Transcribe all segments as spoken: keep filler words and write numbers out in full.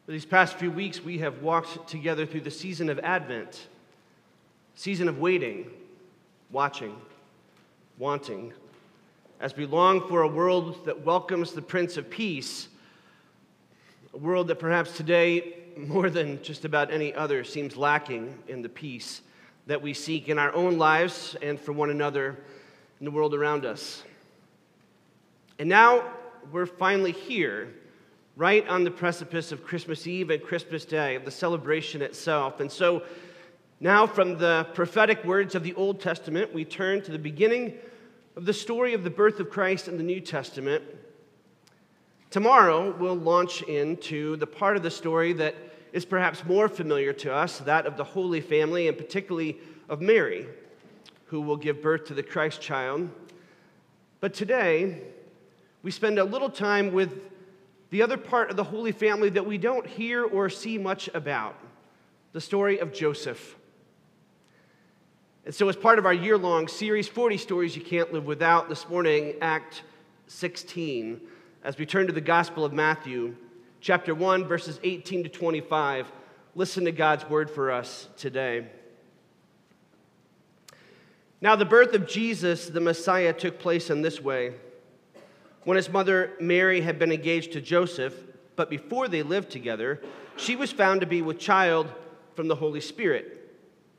For these past few weeks, we have walked together through the season of Advent, season of waiting, watching, wanting, as we long for a world that welcomes the Prince of Peace, a world that perhaps today, more than just about any other, seems lacking in the peace that we seek in our own lives and for one another in the world around us. And now we're finally here, right on the precipice of Christmas Eve and Christmas Day, of the celebration itself. And so now from the prophetic words of the Old Testament, we turn to the beginning of the story of the birth of Christ in the New Testament. Tomorrow, we'll launch into the part of the story that is perhaps more familiar to us, that of the Holy Family, and particularly of Mary, who will give birth to the Christ child. But today, we spend a little time with the other part of the Holy Family that we don't hear or see much about, the story of Joseph. And so as part of our year-long series, forty Stories You Can't Live Without, this morning, Act sixteen, as we turn to the Gospel of Matthew, chapter one, verses eighteen to twenty-five, listen to God's word for us today. Now the birth of Jesus, the Messiah, took place in this way. When his mother Mary had been engaged to Joseph, but before they lived together, she was found to be with child from the Holy Spirit.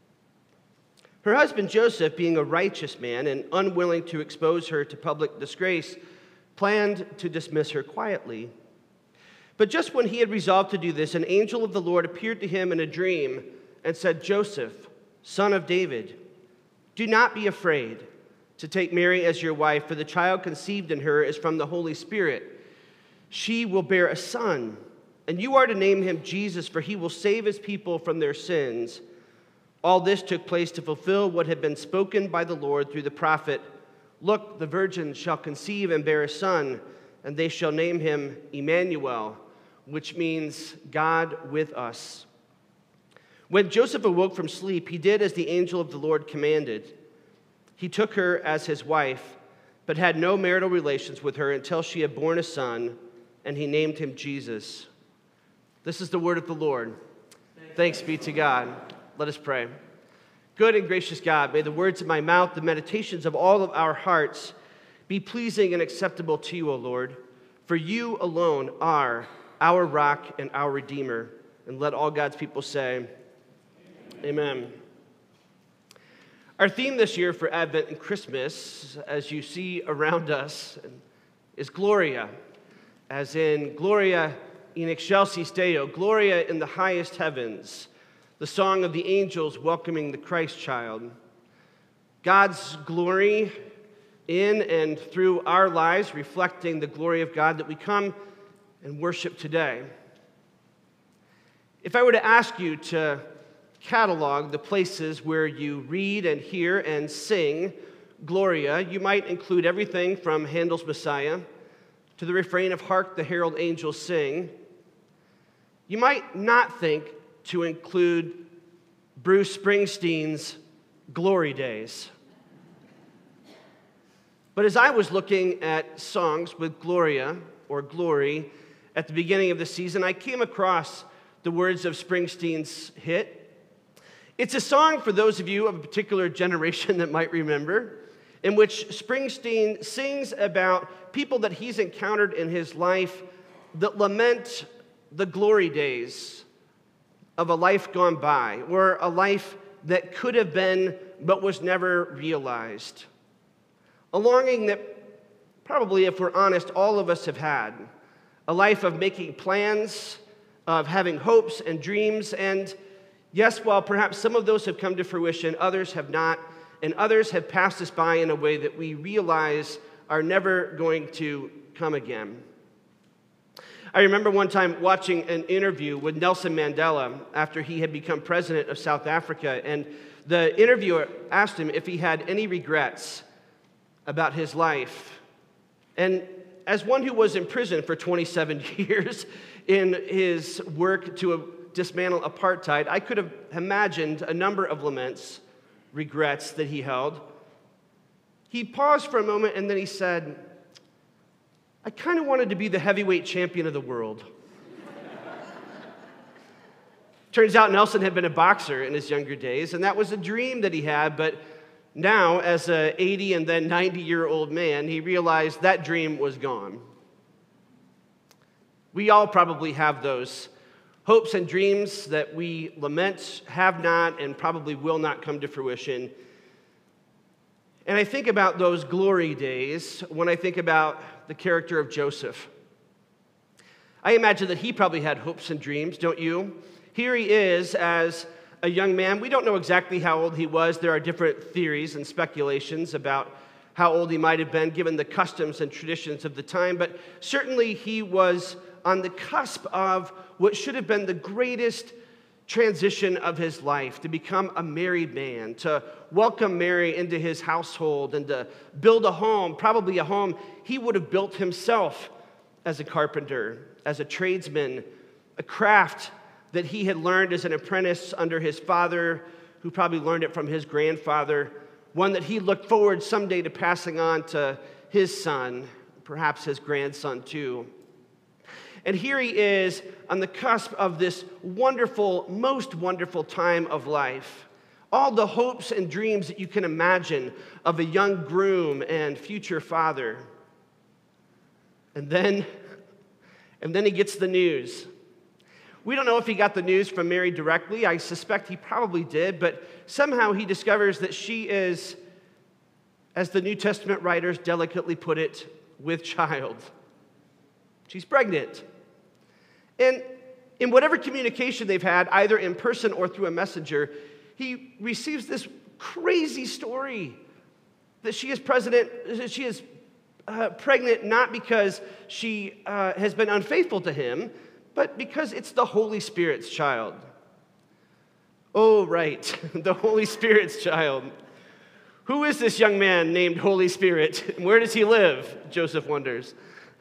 Her husband Joseph, being a righteous man and unwilling to expose her to public disgrace, planned to dismiss her quietly. But just when he had resolved to do this, an angel of the Lord appeared to him in a dream and said, "Joseph, son of David, do not be afraid to take Mary as your wife, for the child conceived in her is from the Holy Spirit. She will bear a son, and you are to name him Jesus, for he will save his people from their sins." All this took place to fulfill what had been spoken by the Lord through the prophet. "Look, the virgin shall conceive and bear a son, and they shall name him Emmanuel," which means God with us. When Joseph awoke from sleep, he did as the angel of the Lord commanded. He took her as his wife, but had no marital relations with her until she had borne a son, and he named him Jesus. This is the word of the Lord. Thanks be to God. Let us pray. Good and gracious God, may the words of my mouth, the meditations of all of our hearts, be pleasing and acceptable to you, O Lord, for you alone are our rock and our Redeemer. And let all God's people say, Amen. Our theme this year for Advent and Christmas, as you see around us, is Gloria, as in Gloria in excelsis Deo, Gloria in the highest heavens, the song of the angels welcoming the Christ child. God's glory in and through our lives, reflecting the glory of God that we come and worship today. If I were to ask you to catalog the places where you read and hear and sing Gloria, you might include everything from Handel's Messiah to the refrain of "Hark the Herald Angels Sing." You might not think to include Bruce Springsteen's Glory Days. But as I was looking at songs with Gloria or glory at the beginning of the season, I came across the words of Springsteen's hit. It's a song for those of you of a particular generation that might remember, in which Springsteen sings about people that he's encountered in his life that lament the glory days of a life gone by, or a life that could have been but was never realized. A longing that probably, if we're honest, all of us have had. A life of making plans, of having hopes and dreams, and yes, while perhaps some of those have come to fruition, others have not, and others have passed us by in a way that we realize are never going to come again. I remember one time watching an interview with Nelson Mandela after he had become president of South Africa, and the interviewer asked him if he had any regrets about his life. And as one who was in prison for twenty-seven years in his work to dismantle apartheid, I could have imagined a number of laments, regrets that he held. He paused for a moment and then he said, "I kind of wanted to be the heavyweight champion of the world." Turns out Nelson had been a boxer in his younger days, and that was a dream that he had, but now, as a eighty and then ninety-year-old man, he realized that dream was gone. We all probably have those hopes and dreams that we lament, have not, and probably will not come to fruition. And I think about those glory days when I think about the character of Joseph. I imagine that he probably had hopes and dreams, don't you? Here he is as a young man. We don't know exactly how old he was. There are different theories and speculations about how old he might have been given the customs and traditions of the time, but certainly he was on the cusp of what should have been the greatest transition of his life, to become a married man, to welcome Mary into his household, and to build a home, probably a home he would have built himself as a carpenter, as a tradesman, a craft that he had learned as an apprentice under his father, who probably learned it from his grandfather, one that he looked forward someday to passing on to his son, perhaps his grandson too. And here he is on the cusp of this wonderful, most wonderful time of life. All the hopes and dreams that you can imagine of a young groom and future father. And then, and then he gets the news. We don't know if he got the news from Mary directly. I suspect he probably did, but somehow he discovers that she is, as the New Testament writers delicately put it, with child. She's pregnant. And in whatever communication they've had, either in person or through a messenger, he receives this crazy story that she is president, she is uh, pregnant not because she uh, has been unfaithful to him, but because it's the Holy Spirit's child. Oh, right, the Holy Spirit's child. Who is this young man named Holy Spirit? And where does he live? Joseph wonders.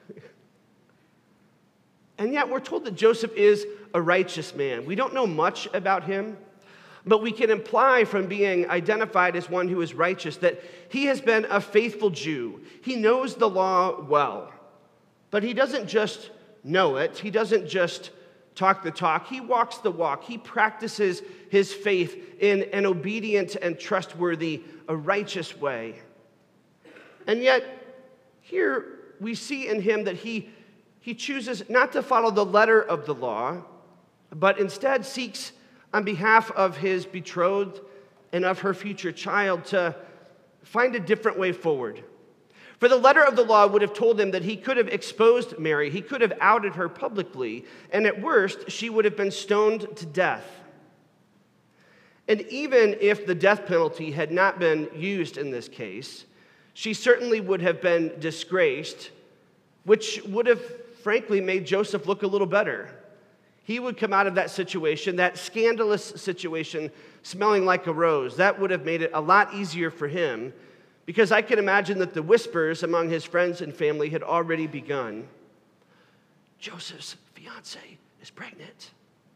And yet we're told that Joseph is a righteous man. We don't know much about him, but we can imply from being identified as one who is righteous that he has been a faithful Jew. He knows the law well, but he doesn't just know it. He doesn't just talk the talk. He walks the walk. He practices his faith in an obedient and trustworthy, a righteous way. And yet, here we see in him that he He chooses not to follow the letter of the law, but instead seeks on behalf of his betrothed and of her future child to find a different way forward. For the letter of the law would have told him that he could have exposed Mary, he could have outed her publicly, and at worst, she would have been stoned to death. And even if the death penalty had not been used in this case, she certainly would have been disgraced, which would have frankly made Joseph look a little better. He would come out of that situation, that scandalous situation, smelling like a rose. That would have made it a lot easier for him, because I can imagine that the whispers among his friends and family had already begun. Joseph's fiance is pregnant.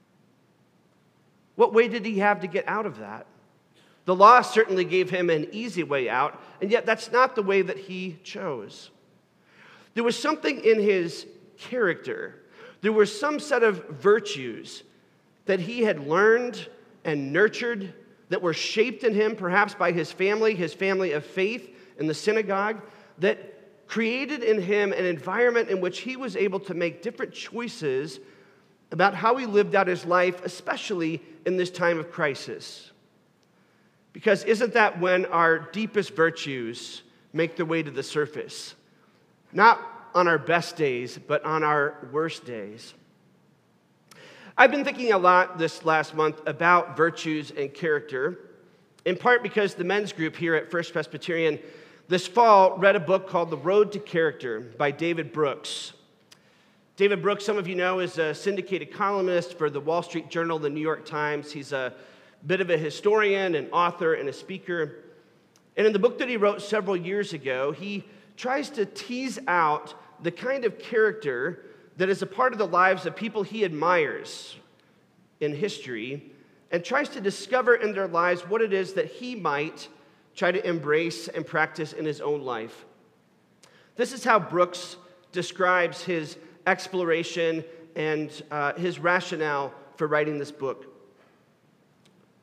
What way did he have to get out of that? The law certainly gave him an easy way out, and yet that's not the way that he chose. There was something in his character. There were some set of virtues that he had learned and nurtured that were shaped in him, perhaps by his family, his family of faith in the synagogue, that created in him an environment in which he was able to make different choices about how he lived out his life, especially in this time of crisis. Because isn't that when our deepest virtues make their way to the surface? Not on our best days, but on our worst days. I've been thinking a lot this last month about virtues and character, in part because the men's group here at First Presbyterian this fall read a book called The Road to Character by David Brooks. David Brooks, some of you know, is a syndicated columnist for the Wall Street Journal, the New York Times. He's a bit of a historian, an author, and a speaker. And in the book that he wrote several years ago, he tries to tease out the kind of character that is a part of the lives of people he admires in history, and tries to discover in their lives what it is that he might try to embrace and practice in his own life. This is how Brooks describes his exploration and uh, his rationale for writing this book.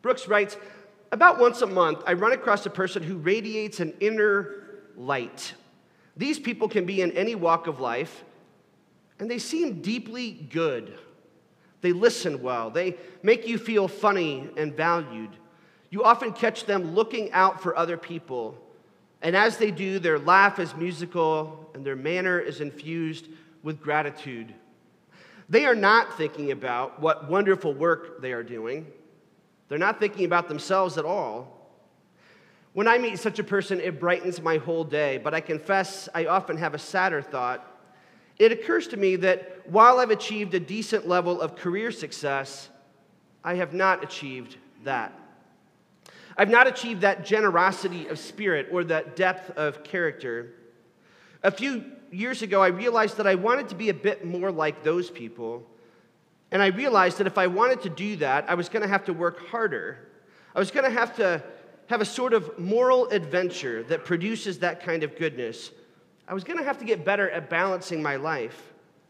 Brooks writes, about once a month, I run across a person who radiates an inner light. These people can be in any walk of life, and they seem deeply good. They listen well. They make you feel funny and valued. You often catch them looking out for other people. And as they do, their laugh is musical and their manner is infused with gratitude. They are not thinking about what wonderful work they are doing. They're not thinking about themselves at all. When I meet such a person, it brightens my whole day, but I confess I often have a sadder thought. It occurs to me that while I've achieved a decent level of career success, I have not achieved that. I've not achieved that generosity of spirit or that depth of character. A few years ago, I realized that I wanted to be a bit more like those people. And I realized that if I wanted to do that, I was going to have to work harder. I was going to have to have a sort of moral adventure that produces that kind of goodness. I was going to have to get better at balancing my life.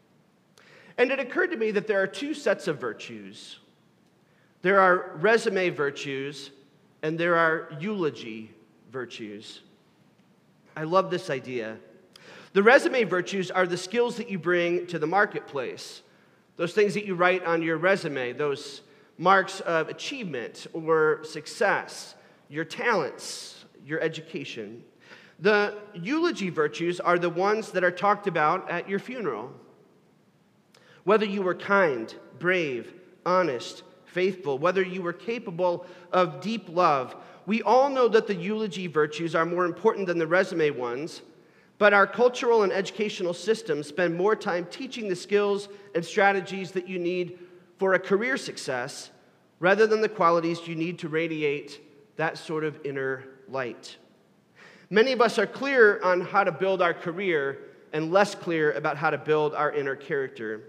And it occurred to me that there are two sets of virtues. There are resume virtues, and there are eulogy virtues. I love this idea. The resume virtues are the skills that you bring to the marketplace, those things that you write on your resume, those marks of achievement or success, your talents, your education. The eulogy virtues are the ones that are talked about at your funeral. Whether you were kind, brave, honest, faithful, whether you were capable of deep love, we all know that the eulogy virtues are more important than the resume ones, but our cultural and educational systems spend more time teaching the skills and strategies that you need for a career success rather than the qualities you need to radiate that sort of inner light. Many of us are clear on how to build our career and less clear about how to build our inner character.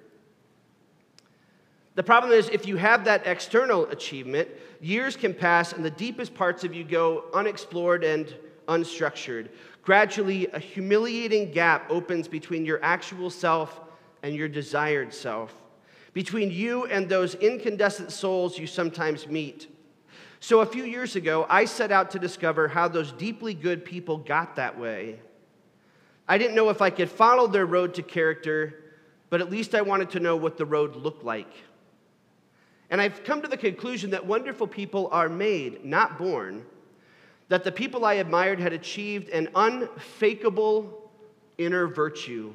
The problem is, if you have that external achievement, years can pass and the deepest parts of you go unexplored and unstructured. Gradually, a humiliating gap opens between your actual self and your desired self, between you and those incandescent souls you sometimes meet. So a few years ago, I set out to discover how those deeply good people got that way. I didn't know if I could follow their road to character, but at least I wanted to know what the road looked like. And I've come to the conclusion that wonderful people are made, not born, that the people I admired had achieved an unfakeable inner virtue,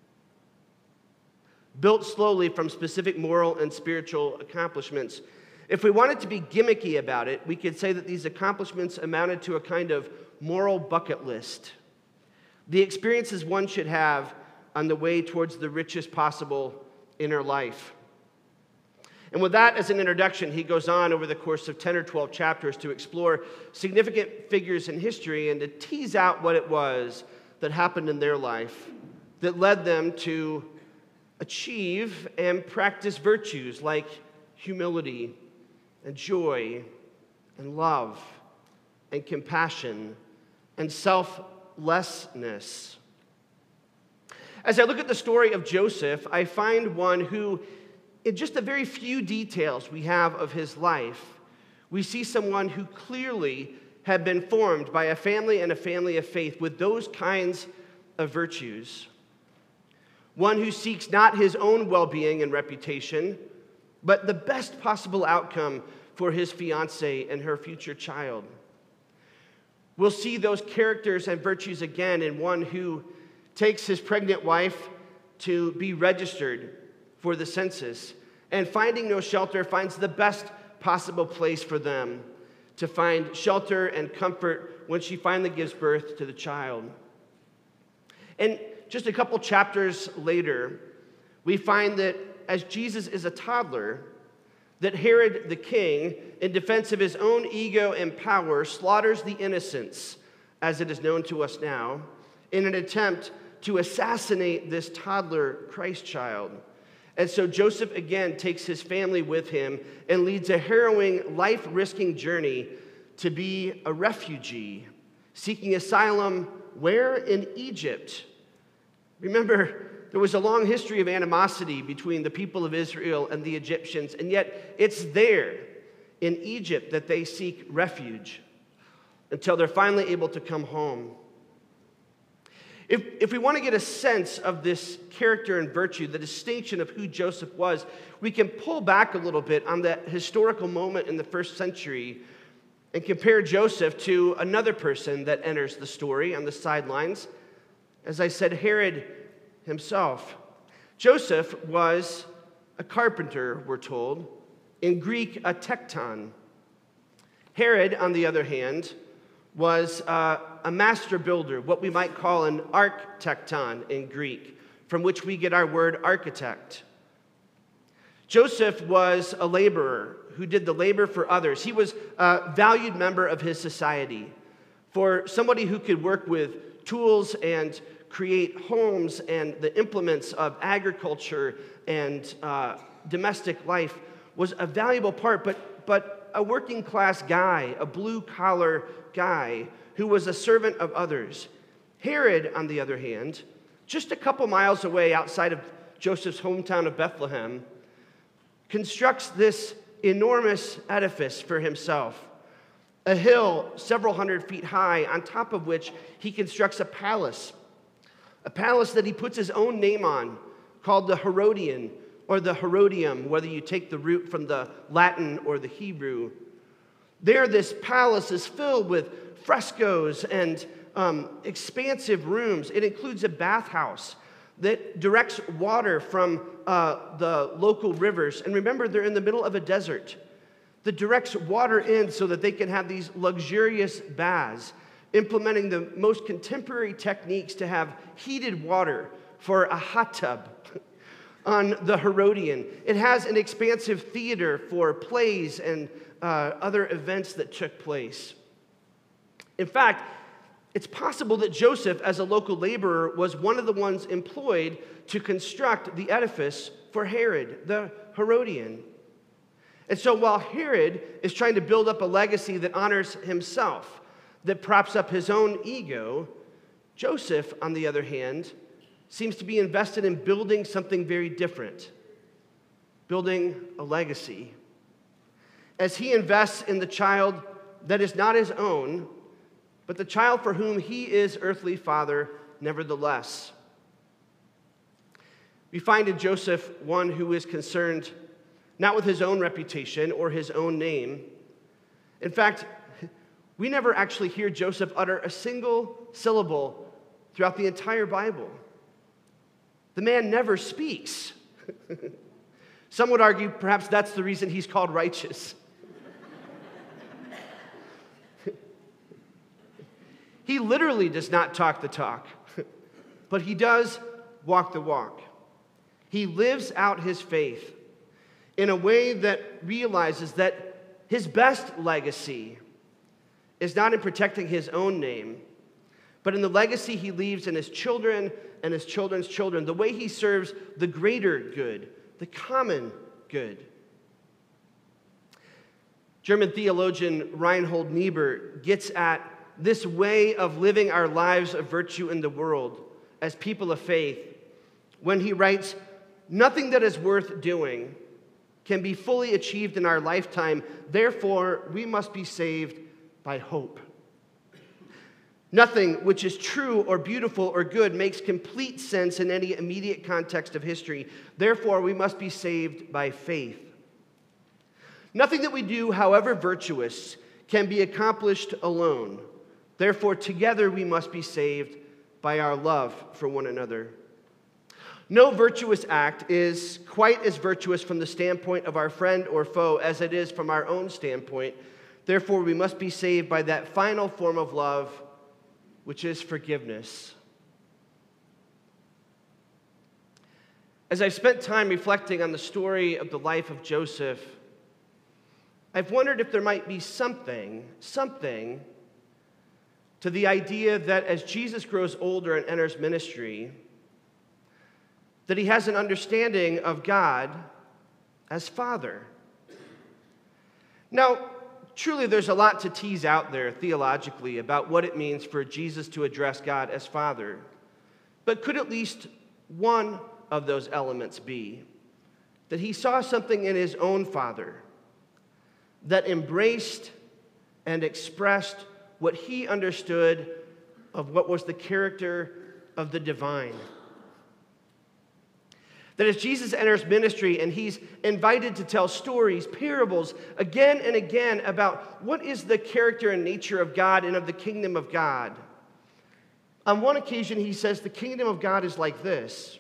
built slowly from specific moral and spiritual accomplishments. If we wanted to be gimmicky about it, we could say that these accomplishments amounted to a kind of moral bucket list, the experiences one should have on the way towards the richest possible inner life. And with that as an introduction, he goes on over the course of ten or twelve chapters to explore significant figures in history and to tease out what it was that happened in their life that led them to achieve and practice virtues like humility and joy and love and compassion and selflessness. As I look at the story of Joseph, I find one who, in just the very few details we have of his life, we see someone who clearly had been formed by a family and a family of faith with those kinds of virtues. One who seeks not his own well-being and reputation, but the best possible outcome for his fiancée and her future child. We'll see those characters and virtues again in one who takes his pregnant wife to be registered for the census, and finding no shelter, finds the best possible place for them to find shelter and comfort when she finally gives birth to the child. And just a couple chapters later, we find that as Jesus is a toddler, that Herod the king, in defense of his own ego and power, slaughters the innocents, as it is known to us now, in an attempt to assassinate this toddler Christ child. And so Joseph again takes his family with him and leads a harrowing, life-risking journey to be a refugee, seeking asylum where? In Egypt. Remember, there was a long history of animosity between the people of Israel and the Egyptians, and yet it's there, in Egypt that they seek refuge until they're finally able to come home. If, if we want to get a sense of this character and virtue, the distinction of who Joseph was, we can pull back a little bit on that historical moment in the first century and compare Joseph to another person that enters the story on the sidelines. As I said, Herod himself. Joseph was a carpenter, we're told, in Greek, a tekton. Herod, on the other hand, was uh, a master builder, what we might call an archtekton in Greek, from which we get our word architect. Joseph was a laborer who did the labor for others. He was a valued member of his society. For somebody who could work with tools and create homes and the implements of agriculture and uh, domestic life was a valuable part, but, but a working class guy, a blue collar guy who was a servant of others. Herod, on the other hand, just a couple miles away outside of Joseph's hometown of Bethlehem, constructs this enormous edifice for himself, a hill several hundred feet high, on top of which he constructs a palace, a palace that he puts his own name on, called the Herodian, or the Herodium, whether you take the root from the Latin or the Hebrew. There, this palace is filled with frescoes and um, expansive rooms. It includes a bathhouse that directs water from uh, the local rivers. And remember, they're in the middle of a desert that directs water in so that they can have these luxurious baths, implementing the most contemporary techniques to have heated water for a hot tub on the Herodian. It has an expansive theater for plays and uh, other events that took place. In fact, it's possible that Joseph, as a local laborer, was one of the ones employed to construct the edifice for Herod, the Herodian. And so while Herod is trying to build up a legacy that honors himself, that props up his own ego, Joseph, on the other hand, seems to be invested in building something very different, building a legacy. As he invests in the child that is not his own, but the child for whom he is earthly father nevertheless. We find in Joseph one who is concerned not with his own reputation or his own name. In fact, we never actually hear Joseph utter a single syllable throughout the entire Bible. The man never speaks. Some would argue perhaps that's the reason he's called righteous. He literally does not talk the talk, but he does walk the walk. He lives out his faith in a way that realizes that his best legacy is not in protecting his own name, but in the legacy he leaves in his children and his children's children, the way he serves the greater good, the common good. German theologian Reinhold Niebuhr gets at this way of living our lives of virtue in the world as people of faith when he writes, "Nothing that is worth doing can be fully achieved in our lifetime. Therefore, we must be saved by hope. Nothing which is true or beautiful or good makes complete sense in any immediate context of history. Therefore, we must be saved by faith. Nothing that we do, however virtuous, can be accomplished alone. Therefore, together we must be saved by our love for one another. No virtuous act is quite as virtuous from the standpoint of our friend or foe as it is from our own standpoint. Therefore, we must be saved by that final form of love, which is forgiveness." As I've spent time reflecting on the story of the life of Joseph, I've wondered if there might be something, something to the idea that as Jesus grows older and enters ministry, that he has an understanding of God as Father. Now, truly there's a lot to tease out there theologically about what it means for Jesus to address God as Father. But could at least one of those elements be that he saw something in his own father that embraced and expressed what he understood of what was the character of the divine. That as Jesus enters ministry and he's invited to tell stories, parables, again and again about what is the character and nature of God and of the kingdom of God. On one occasion, he says, the kingdom of God is like this.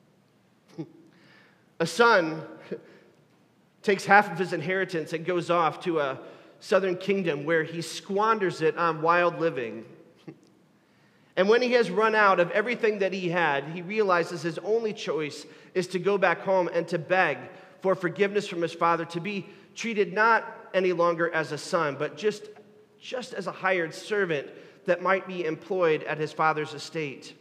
A son takes half of his inheritance and goes off to a southern kingdom where he squanders it on wild living. And when he has run out of everything that he had, he realizes his only choice is to go back home and to beg for forgiveness from his father, to be treated not any longer as a son, but just, just as a hired servant that might be employed at his father's estate.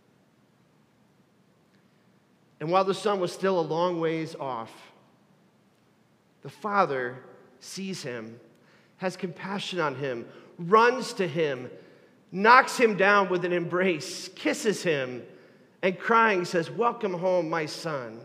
And while the son was still a long ways off, the father sees him, has compassion on him, runs to him, knocks him down with an embrace, kisses him, and crying says, "Welcome home, my son."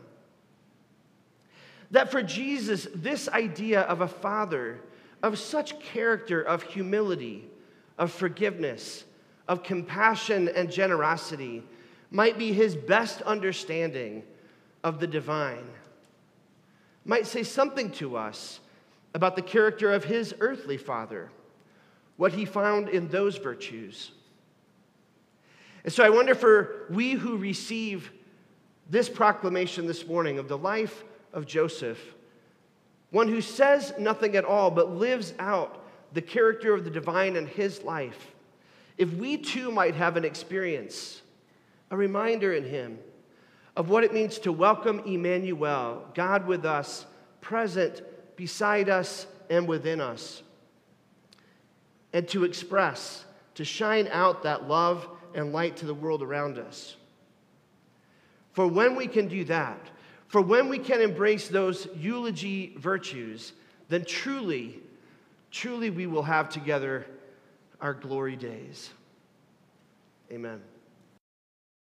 That for Jesus, this idea of a father of such character of humility, of forgiveness, of compassion and generosity might be his best understanding of the divine, might say something to us about the character of his earthly father, what he found in those virtues. And so I wonder for we who receive this proclamation this morning of the life of Joseph, one who says nothing at all but lives out the character of the divine in his life, if we too might have an experience, a reminder in him of what it means to welcome Emmanuel, God with us, present beside us and within us, and to express, to shine out that love and light to the world around us. For when we can do that, for when we can embrace those eulogy virtues, then truly, truly we will have together our glory days. Amen.